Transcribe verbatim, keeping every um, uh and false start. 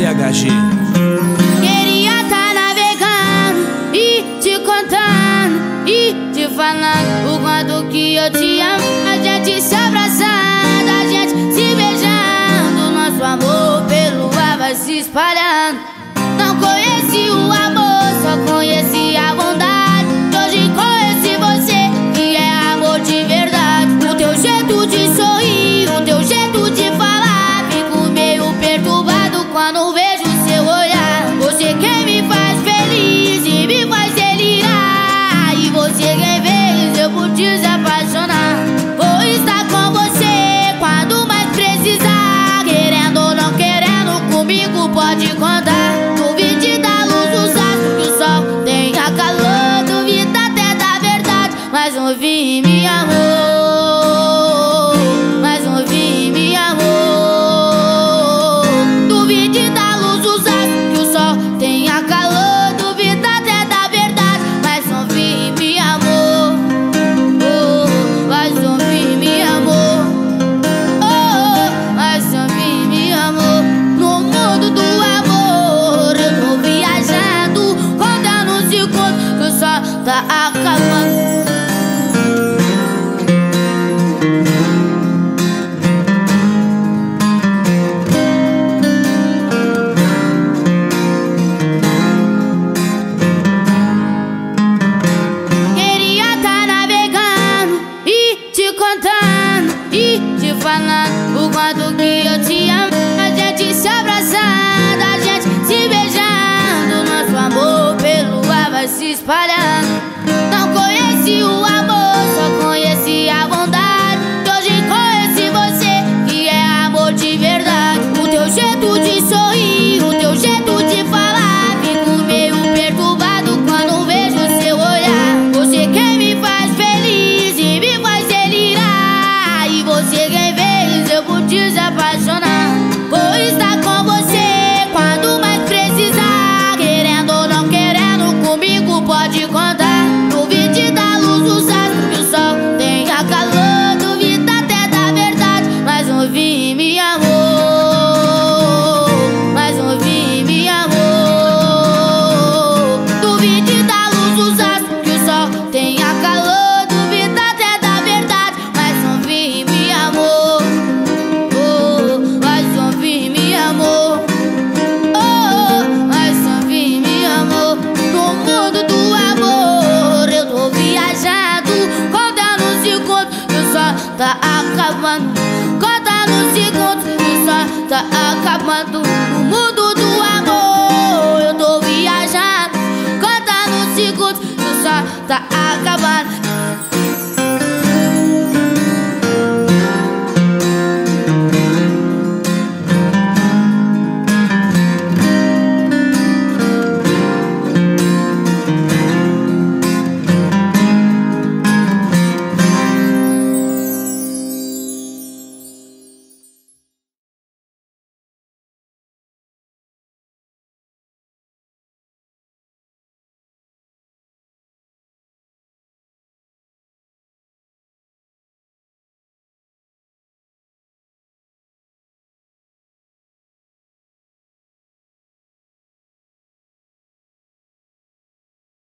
H G. Queria tá navegando e te contando e te falando o quanto que eu te amo. A gente se abraçando, a gente se beijando, nosso amor pelo ar vai se espalhando. Não conheci o amor, só conheci a bondade. Hoje conheci você, que é amor de verdade. O teu jeito de sorrir, o teu jeito de falar, fico meio perturbado quando vejo seu olhar. Você quem me faz feliz e me faz delirar, e você quem fez eu por te se apaixonar. Vou estar com você quando mais precisar, querendo ou não querendo, comigo pode contar. Duvide da luz dos astros, que o sol tenha calor, duvida até da verdade, mas não vi, me amor, mas não vi, me amor. Duvide da luz dos astros, que o sol tenha calor, duvida até da verdade, mas não vi, me amor, oh, mas não vi, me amor, oh, mas não vi, me amor. No mundo do amor eu tô viajando, contando os segundos que o sol tá acabando. E te falando o quanto que eu te amo. A gente se abraçando, a gente se beijando, nosso amor pelo ar vai se espalhando. Não conheci o amor, só conheci a bondade. Hoje conheci você, que é amor de verdade. O teu jeito de sorrir, o teu jeito de falar, fico meio perturbado quando vejo seu olhar. Você quem me faz feliz e me faz delirar, e você quem fez eu por te se apaixonar. Vou estar com você quando mais precisar, querendo ou não querendo, comigo pode contar. Duvide da luz dos astros, que o sol tenha calor, duvida até da verdade, mas não vi, me amor, mas não vi, me amor. Duvide da luz dos astros, que o sol tenha calor, duvida até da verdade, mas não vi, me amor, oh, mas não vi, me amor, oh, mas não vi, me amor. No mundo do amor eu tô viajando, contando os segundos que o sol tá acabando, contando os segundos que o sol tá acabando. No mundo do amor eu tô viajando, contando os segundos que o sol tá acabando.